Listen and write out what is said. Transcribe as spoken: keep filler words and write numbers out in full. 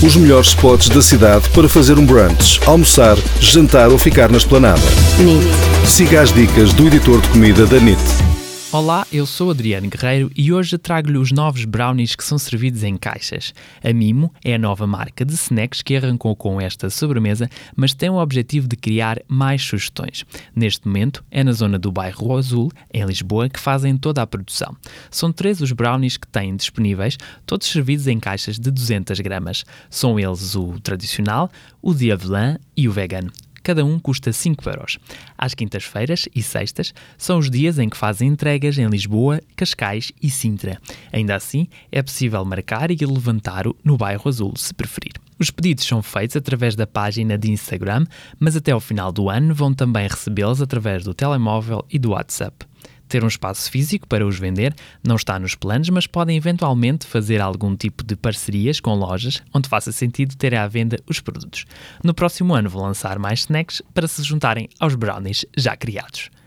Os melhores spots da cidade para fazer um brunch, almoçar, jantar ou ficar na esplanada. N I T. Siga as dicas do editor de comida da N I T. Olá, eu sou Adriano Guerreiro e hoje trago-lhe os novos brownies que são servidos em caixas. A Mimo é a nova marca de snacks que arrancou com esta sobremesa, mas tem o objetivo de criar mais sugestões. Neste momento, é na zona do Bairro Azul, em Lisboa, que fazem toda a produção. São três os brownies que têm disponíveis, todos servidos em caixas de duzentas gramas. São eles o tradicional, o de avelã e o vegano. Cada um custa cinco euros. Às quintas-feiras e sextas são os dias em que fazem entregas em Lisboa, Cascais e Sintra. Ainda assim, é possível marcar e levantar-o no Bairro Azul, se preferir. Os pedidos são feitos através da página de Instagram, mas até ao final do ano vão também recebê-los através do telemóvel e do WhatsApp. Ter um espaço físico para os vender não está nos planos, mas podem eventualmente fazer algum tipo de parcerias com lojas onde faça sentido ter à venda os produtos. No próximo ano vão lançar mais snacks para se juntarem aos brownies já criados.